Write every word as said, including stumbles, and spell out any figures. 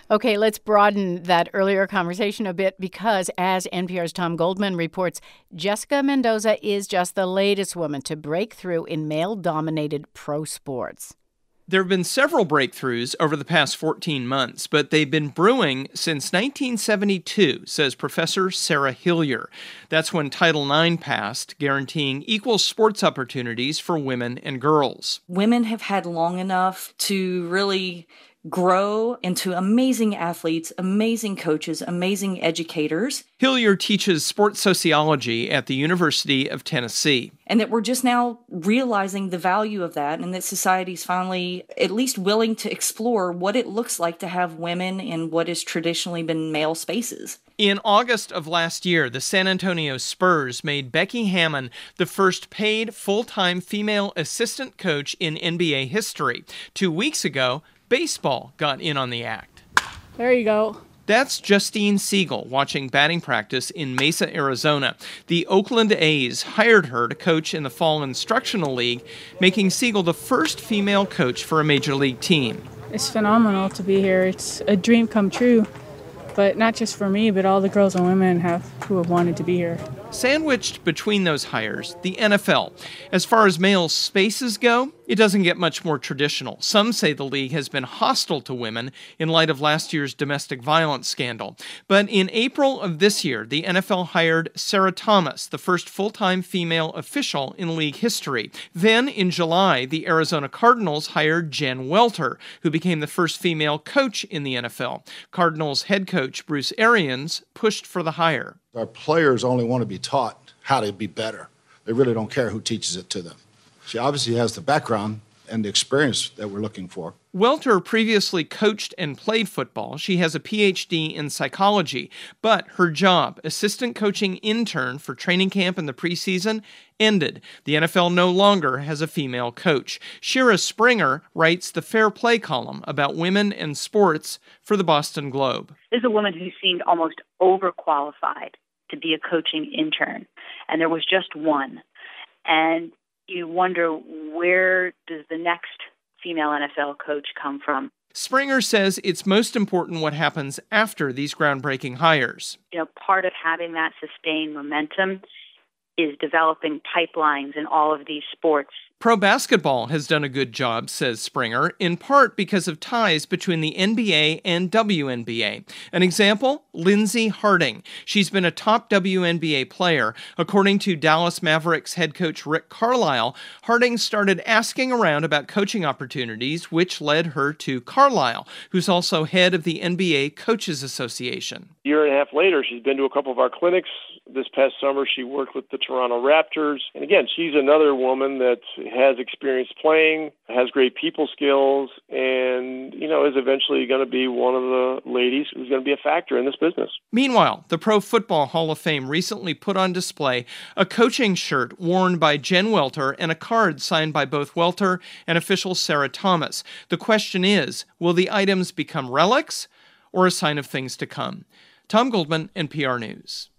Okay, let's broaden that earlier conversation a bit because, as N P R's Tom Goldman reports, Jessica Mendoza is just the latest woman to break through in male-dominated pro sports. There have been several breakthroughs over the past fourteen months, but they've been brewing since nineteen seventy-two, says Professor Sarah Hillier. That's when Title nine passed, guaranteeing equal sports opportunities for women and girls. Women have had long enough to really grow into amazing athletes, amazing coaches, amazing educators. Hillier teaches sports sociology at the University of Tennessee. And that we're just now realizing the value of that, and that society's finally at least willing to explore what it looks like to have women in what has traditionally been male spaces. In August of last year, the San Antonio Spurs made Becky Hammon the first paid full-time female assistant coach in N B A history. Two weeks ago, baseball got in on the act. There you go. That's Justine Siegel watching batting practice in Mesa, Arizona. The Oakland A's hired her to coach in the Fall Instructional League, making Siegel the first female coach for a major league team. It's phenomenal to be here. It's a dream come true, but not just for me, but all the girls and women have who have wanted to be here. Sandwiched between those hires, the N F L. As far as male spaces go, it doesn't get much more traditional. Some say the league has been hostile to women in light of last year's domestic violence scandal. But in April of this year, the N F L hired Sarah Thomas, the first full-time female official in league history. Then, in July, the Arizona Cardinals hired Jen Welter, who became the first female coach in the N F L. Cardinals head coach Bruce Arians pushed for the hire. Our players only want to be taught how to be better. They really don't care who teaches it to them. She obviously has the background and the experience that we're looking for. Welter previously coached and played football. She has a P H D in psychology, but her job, assistant coaching intern for training camp in the preseason, ended. The N F L no longer has a female coach. Shira Springer writes the Fair Play column about women and sports for the Boston Globe. This is a woman who seemed almost overqualified to be a coaching intern, and there was just one. And you wonder, where does the next female N F L coach come from? Springer says it's most important what happens after these groundbreaking hires. You know, part of having that sustained momentum is developing pipelines in all of these sports. Pro basketball has done a good job, says Springer, in part because of ties between the N B A and W N B A. An example, Lindsey Harding. She's been a top W N B A player. According to Dallas Mavericks head coach Rick Carlisle, Harding started asking around about coaching opportunities, which led her to Carlisle, who's also head of the N B A Coaches Association. A year and a half later, she's been to a couple of our clinics. This past summer, she worked with the Toronto Raptors. And again, she's another woman that has experience playing, has great people skills, and, you know, is eventually going to be one of the ladies who's going to be a factor in this business. Meanwhile, the Pro Football Hall of Fame recently put on display a coaching shirt worn by Jen Welter and a card signed by both Welter and official Sarah Thomas. The question is, will the items become relics or a sign of things to come? Tom Goldman, N P R News.